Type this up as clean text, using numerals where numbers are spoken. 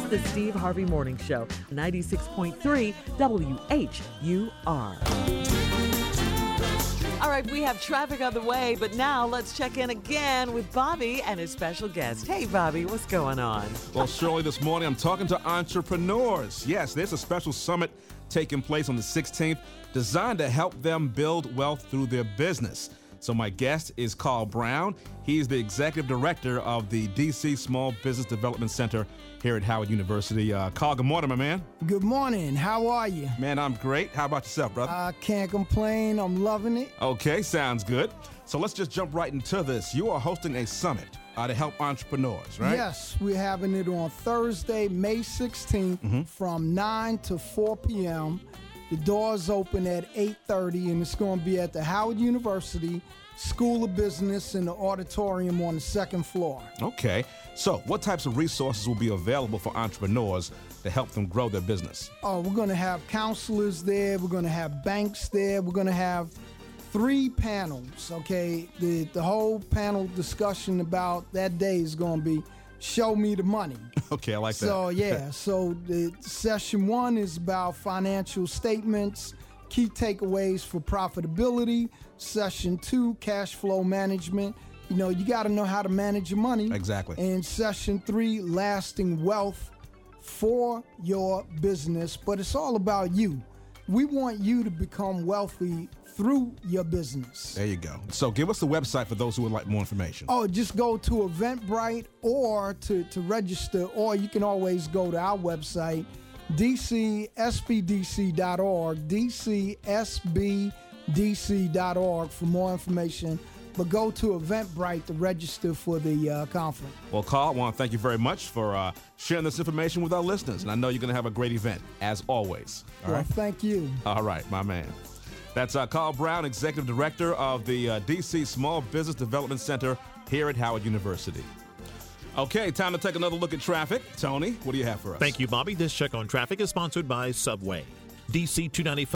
The Steve Harvey Morning Show, 96.3 WHUR. All right, we have traffic on the way, but now let's check in again with Bobby and his special guest. Hey, Bobby, what's going on? Well, Shirley, this morning I'm talking to entrepreneurs. Yes, there's a special summit taking place on the 16th designed to help them build wealth through their business. So my guest is Carl Brown. He's the executive director of the DC Small Business Development Center here at Howard University. Carl, good morning, my man. Good morning. How are you? Man, I'm great. How about yourself, brother? I can't complain. I'm loving it. Okay, sounds good. So let's just jump right into this. You are hosting a summit to help entrepreneurs, right? Yes, we're having it on Thursday, May 16th from 9 to 4 p.m. The doors open at 8:30, and it's going to be at the Howard University School of Business in the auditorium on the second floor. Okay. So what types of resources will be available for entrepreneurs to help them grow their business? Oh, we're going to have counselors there. We're going to have banks there. We're going to have 3 panels, okay? The whole panel discussion about that day is going to be Show Me the Money. Okay, I like that. So, yeah. So the session 1 is about financial statements, key takeaways for profitability. Session 2, cash flow management. You know, you got to know how to manage your money. Exactly. And session 3, lasting wealth for your business. But it's all about you. We want you to become wealthy through your business. There you go. So give us the website for those who would like more information. Oh, just go to Eventbrite or to register, or you can always go to our website, dcsbdc.org, dcsbdc.org for more information. But go to Eventbrite to register for the conference. Well, Carl, I want to thank you very much for sharing this information with our listeners. And I know you're going to have a great event, as always. All right? Thank you. All right, my man. That's Carl Brown, Executive Director of the DC Small Business Development Center here at Howard University. Okay, time to take another look at traffic. Tony, what do you have for us? Thank you, Bobby. This check on traffic is sponsored by Subway. DC 295.